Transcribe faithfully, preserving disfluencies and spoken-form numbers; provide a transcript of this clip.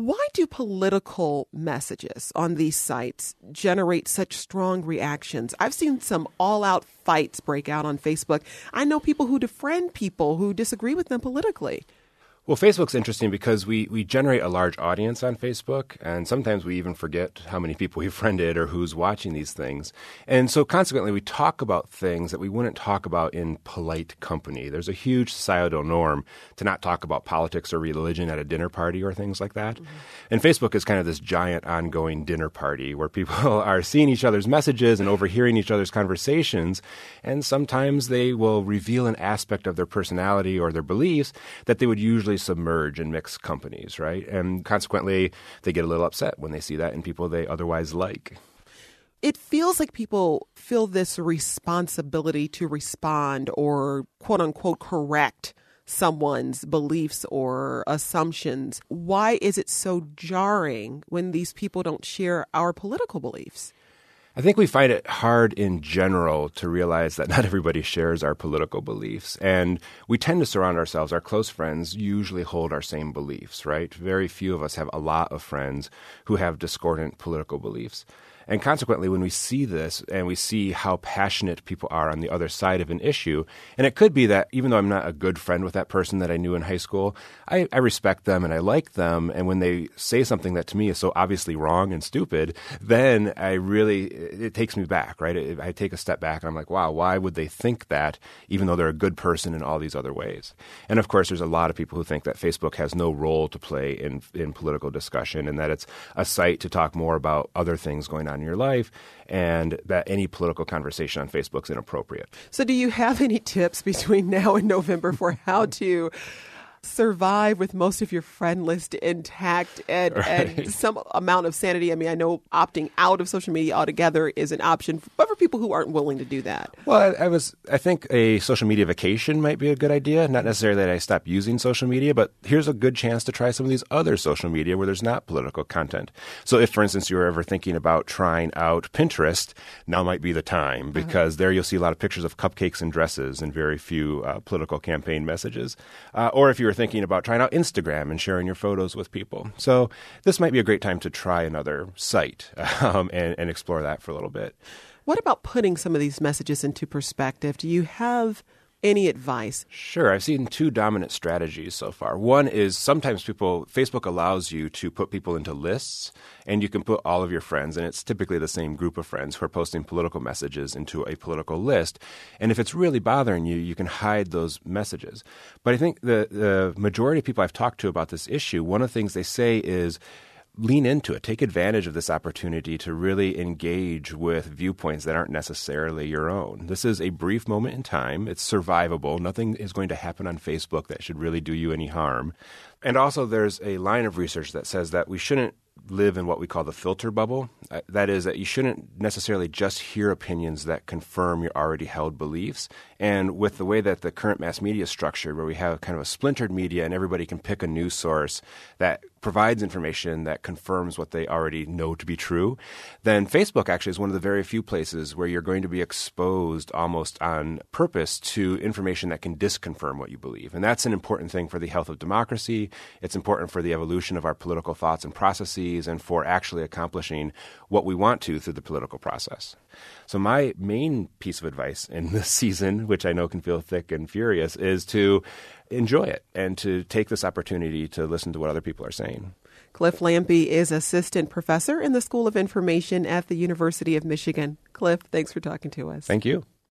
Why do political messages on these sites generate such strong reactions? I've seen some all-out fights break out on Facebook. I know people who defriend people who disagree with them politically. Well, Facebook's interesting because we, we generate a large audience on Facebook, and sometimes we even forget how many people we've friended or who's watching these things. And so consequently, we talk about things that we wouldn't talk about in polite company. There's a huge societal norm to not talk about politics or religion at a dinner party or things like that. Mm-hmm. And Facebook is kind of this giant ongoing dinner party where people are seeing each other's messages and overhearing each other's conversations, and sometimes they will reveal an aspect of their personality or their beliefs that they would usually submerge in mixed companies, right? And consequently, they get a little upset when they see that in people they otherwise like. It feels like people feel this responsibility to respond or quote unquote correct someone's beliefs or assumptions. Why is it so jarring when these people don't share our political beliefs? I think we find it hard in general to realize that not everybody shares our political beliefs. And we tend to surround ourselves, our close friends usually hold our same beliefs, right? Very few of us have a lot of friends who have discordant political beliefs. And consequently, when we see this and we see how passionate people are on the other side of an issue, and it could be that even though I'm not a good friend with that person that I knew in high school, I, I respect them and I like them. And when they say something that to me is so obviously wrong and stupid, then I really, it takes me back, right? It, I take a step back and I'm like, wow, why would they think that even though they're a good person in all these other ways? And of course, there's a lot of people who think that Facebook has no role to play in, in political discussion and that it's a site to talk more about other things going on in your life, and that any political conversation on Facebook is inappropriate. So do you have any tips between now and November for how to survive with most of your friend list intact and, right. and some amount of sanity? I mean, I know opting out of social media altogether is an option, but for people who aren't willing to do that. Well, I, I was, I think a social media vacation might be a good idea. Not necessarily that I stop using social media, but here's a good chance to try some of these other social media where there's not political content. So if, for instance, you were ever thinking about trying out Pinterest, now might be the time because uh-huh. there you'll see a lot of pictures of cupcakes and dresses and very few uh, political campaign messages. Uh, or if you were thinking about trying out Instagram and sharing your photos with people. So this might be a great time to try another site um, and, and explore that for a little bit. What about putting some of these messages into perspective? Do you have any advice? Sure. I've seen two dominant strategies so far. One is sometimes people, Facebook allows you to put people into lists, and you can put all of your friends, and it's typically the same group of friends who are posting political messages into a political list. And if it's really bothering you, you can hide those messages. But I think the, the majority of people I've talked to about this issue, one of the things they say is, lean into it. Take advantage of this opportunity to really engage with viewpoints that aren't necessarily your own. This is a brief moment in time. It's survivable. Nothing is going to happen on Facebook that should really do you any harm. And also there's a line of research that says that we shouldn't live in what we call the filter bubble. Uh, that is that you shouldn't necessarily just hear opinions that confirm your already held beliefs. And with the way that the current mass media is structured, where we have kind of a splintered media and everybody can pick a news source that provides information that confirms what they already know to be true, then Facebook actually is one of the very few places where you're going to be exposed almost on purpose to information that can disconfirm what you believe. And that's an important thing for the health of democracy. It's important for the evolution of our political thoughts and processes and for actually accomplishing what we want to through the political process. So my main piece of advice in this season, which I know can feel thick and furious, is to enjoy it and to take this opportunity to listen to what other people are saying. Cliff Lampe is assistant professor in the School of Information at the University of Michigan. Cliff, thanks for talking to us. Thank you.